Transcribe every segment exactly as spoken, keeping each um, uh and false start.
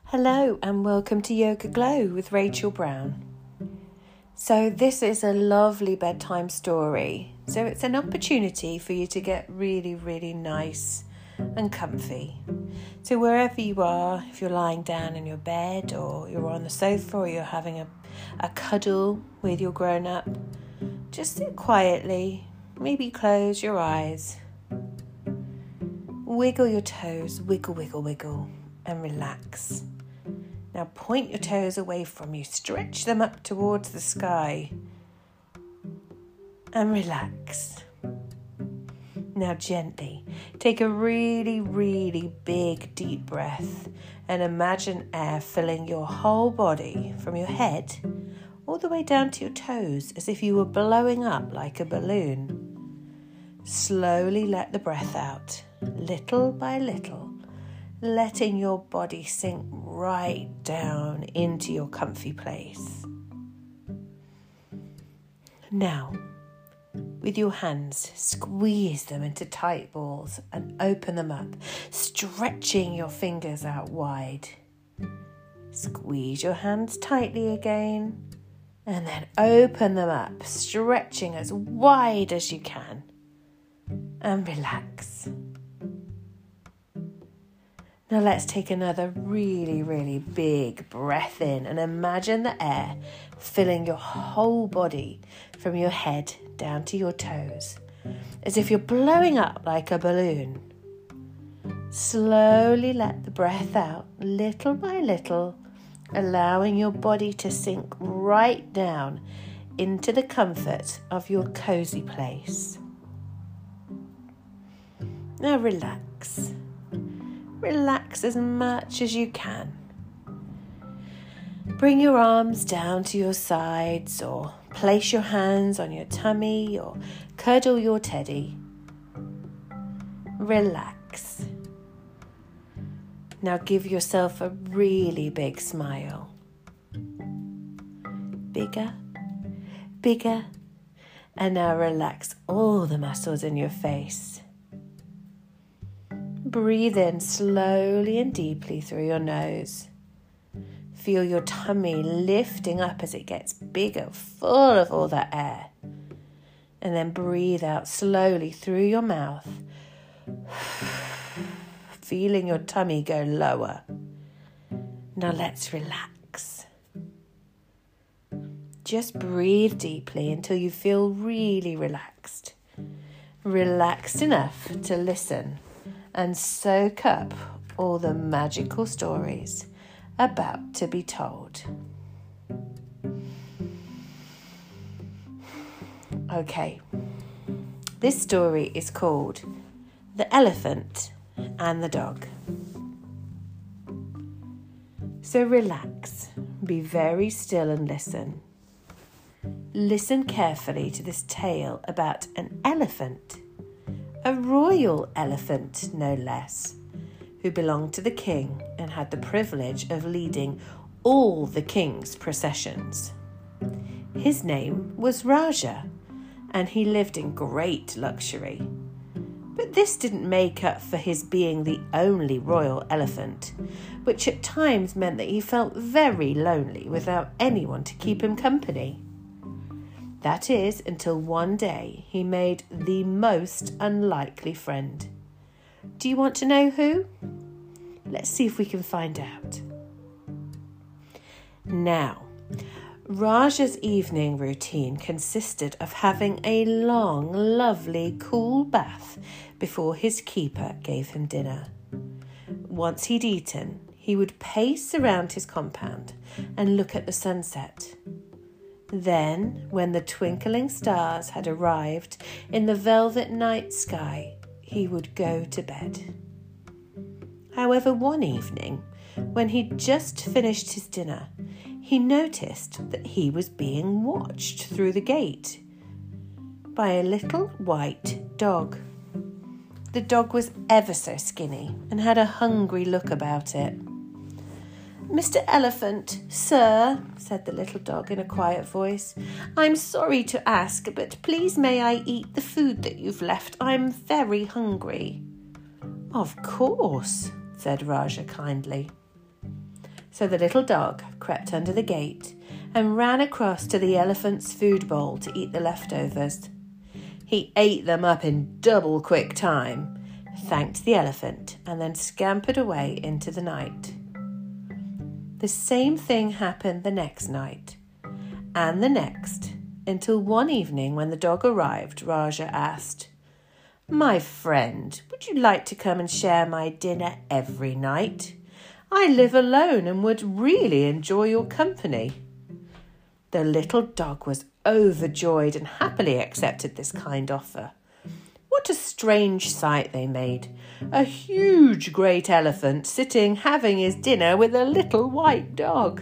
Hello and welcome to Yoga Glow with Rachel Brown. So this is a lovely bedtime story. So it's an opportunity for you to get really, really nice and comfy. So wherever you are, if you're lying down in your bed or you're on the sofa or you're having a, a cuddle with your grown-up, just sit quietly, maybe close your eyes. Wiggle your toes, wiggle, wiggle, wiggle, and relax. Now point your toes away from you, stretch them up towards the sky and relax. Now gently take a really, really big deep breath and imagine air filling your whole body from your head all the way down to your toes as if you were blowing up like a balloon. Slowly let the breath out, little by little, letting your body sink right down into your comfy place. Now, with your hands, squeeze them into tight balls and open them up, stretching your fingers out wide. Squeeze your hands tightly again, and then open them up, stretching as wide as you can, and relax. Now let's take another really, really big breath in and imagine the air filling your whole body from your head down to your toes, as if you're blowing up like a balloon. Slowly let the breath out, little by little, allowing your body to sink right down into the comfort of your cozy place. Now relax. Relax as much as you can. Bring your arms down to your sides or place your hands on your tummy or cuddle your teddy. Relax. Now give yourself a really big smile. Bigger, bigger, and now relax all the muscles in your face. Breathe in slowly and deeply through your nose. Feel your tummy lifting up as it gets bigger, full of all that air. And then breathe out slowly through your mouth, feeling your tummy go lower. Now let's relax. Just breathe deeply until you feel really relaxed. Relaxed enough to listen and soak up all the magical stories about to be told. Okay, this story is called The Elephant and the Dog. So relax, be very still and listen. Listen carefully to this tale about an elephant. A royal elephant, no less, who belonged to the king and had the privilege of leading all the king's processions. His name was Raja, and he lived in great luxury. But this didn't make up for his being the only royal elephant, which at times meant that he felt very lonely without anyone to keep him company. That is, until one day he made the most unlikely friend. Do you want to know who? Let's see if we can find out. Now, Raja's evening routine consisted of having a long, lovely, cool bath before his keeper gave him dinner. Once he'd eaten, he would pace around his compound and look at the sunset. Then, when the twinkling stars had arrived in the velvet night sky, he would go to bed. However, one evening, when he'd just finished his dinner, he noticed that he was being watched through the gate by a little white dog. The dog was ever so skinny and had a hungry look about it. "Mister Elephant, sir," said the little dog in a quiet voice, "I'm sorry to ask, but please may I eat the food that you've left? I'm very hungry." "Of course," said Raja kindly. So the little dog crept under the gate and ran across to the elephant's food bowl to eat the leftovers. He ate them up in double quick time, thanked the elephant, and then scampered away into the night. The same thing happened the next night, and the next, until one evening when the dog arrived, Raja asked, "My friend, would you like to come and share my dinner every night? I live alone and would really enjoy your company." The little dog was overjoyed and happily accepted this kind offer. What a strange sight they made. A huge great elephant sitting having his dinner with a little white dog.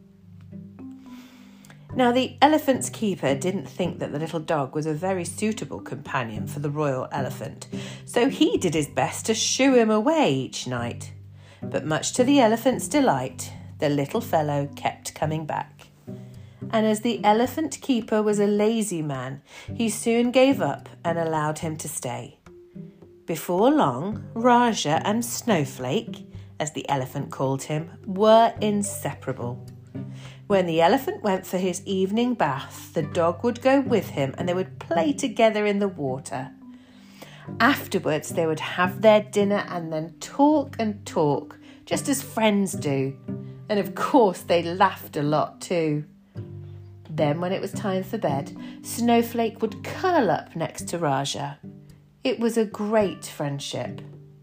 Now the elephant's keeper didn't think that the little dog was a very suitable companion for the royal elephant, so he did his best to shoo him away each night. But much to the elephant's delight, the little fellow kept coming back. And as the elephant keeper was a lazy man, he soon gave up and allowed him to stay. Before long, Raja and Snowflake, as the elephant called him, were inseparable. When the elephant went for his evening bath, the dog would go with him and they would play together in the water. Afterwards, they would have their dinner and then talk and talk, just as friends do. And of course, they laughed a lot too. Then, when it was time for bed, Snowflake would curl up next to Raja. It was a great friendship.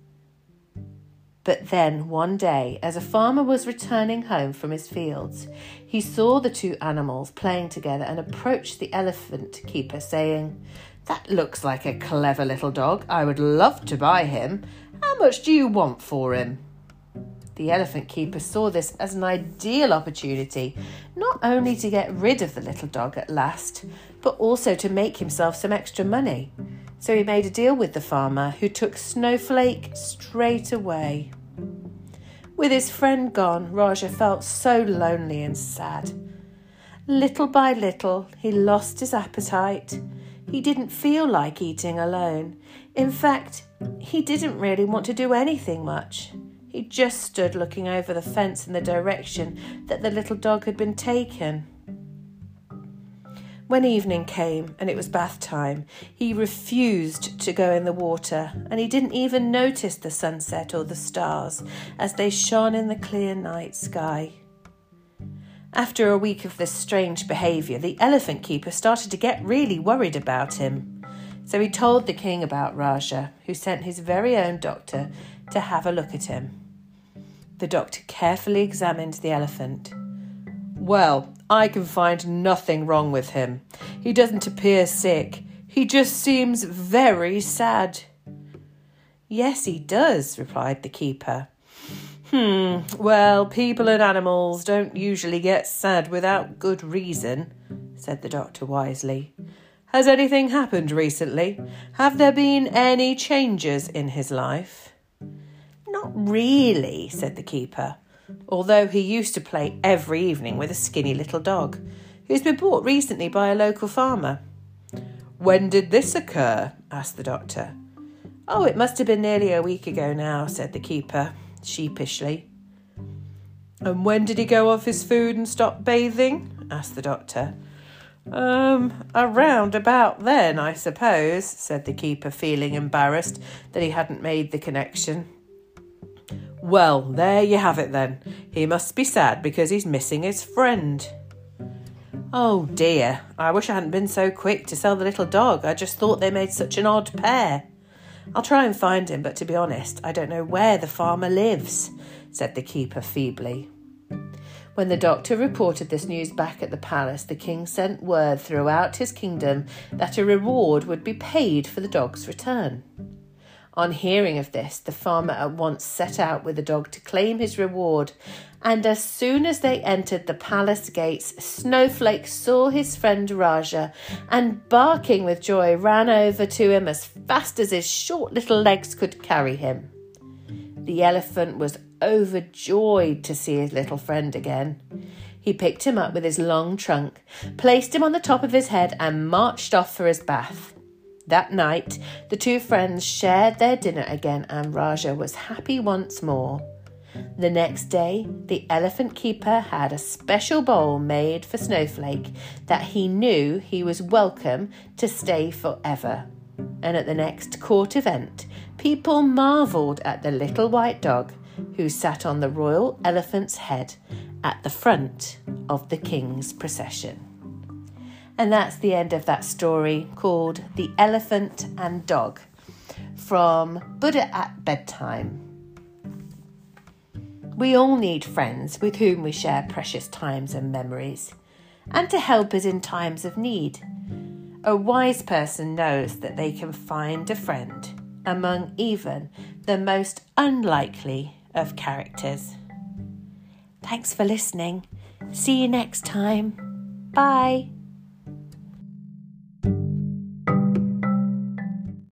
But then, one day, as a farmer was returning home from his fields, he saw the two animals playing together and approached the elephant keeper, saying, "That looks like a clever little dog. I would love to buy him. How much do you want for him?" The elephant keeper saw this as an ideal opportunity, not only to get rid of the little dog at last, but also to make himself some extra money. So he made a deal with the farmer, who took Snowflake straight away. With his friend gone, Raja felt so lonely and sad. Little by little, he lost his appetite. He didn't feel like eating alone. In fact, he didn't really want to do anything much. He just stood looking over the fence in the direction that the little dog had been taken. When evening came and it was bath time, he refused to go in the water, and he didn't even notice the sunset or the stars as they shone in the clear night sky. After a week of this strange behaviour, the elephant keeper started to get really worried about him. So he told the king about Raja, who sent his very own doctor to have a look at him. The doctor carefully examined the elephant. "Well, I can find nothing wrong with him. He doesn't appear sick. He just seems very sad." "Yes, he does," replied the keeper. Hmm, well, people and animals don't usually get sad without good reason," said the doctor wisely. "Has anything happened recently? Have there been any changes in his life?" "Not really," said the keeper, although he used to play every evening with a skinny little dog, who's been bought recently by a local farmer. "When did this occur?" asked the doctor. "Oh, it must have been nearly a week ago now," said the keeper, sheepishly. "And when did he go off his food and stop bathing?" asked the doctor. Um, around about then, I suppose," said the keeper, feeling embarrassed that he hadn't made the connection. "Well, there you have it then. He must be sad because he's missing his friend." "Oh dear, I wish I hadn't been so quick to sell the little dog. I just thought they made such an odd pair. I'll try and find him, but to be honest, I don't know where the farmer lives," said the keeper feebly. When the doctor reported this news back at the palace, the king sent word throughout his kingdom that a reward would be paid for the dog's return. On hearing of this, the farmer at once set out with the dog to claim his reward, and as soon as they entered the palace gates, Snowflake saw his friend Raja and, barking with joy, ran over to him as fast as his short little legs could carry him. The elephant was overjoyed to see his little friend again. He picked him up with his long trunk, placed him on the top of his head, and marched off for his bath. That night, the two friends shared their dinner again, and Raja was happy once more. The next day, the elephant keeper had a special bowl made for Snowflake that he knew he was welcome to stay forever. And at the next court event, people marvelled at the little white dog who sat on the royal elephant's head at the front of the king's procession. And that's the end of that story called The Elephant and Dog from Buddha at Bedtime. We all need friends with whom we share precious times and memories, and to help us in times of need. A wise person knows that they can find a friend among even the most unlikely of characters. Thanks for listening. See you next time. Bye.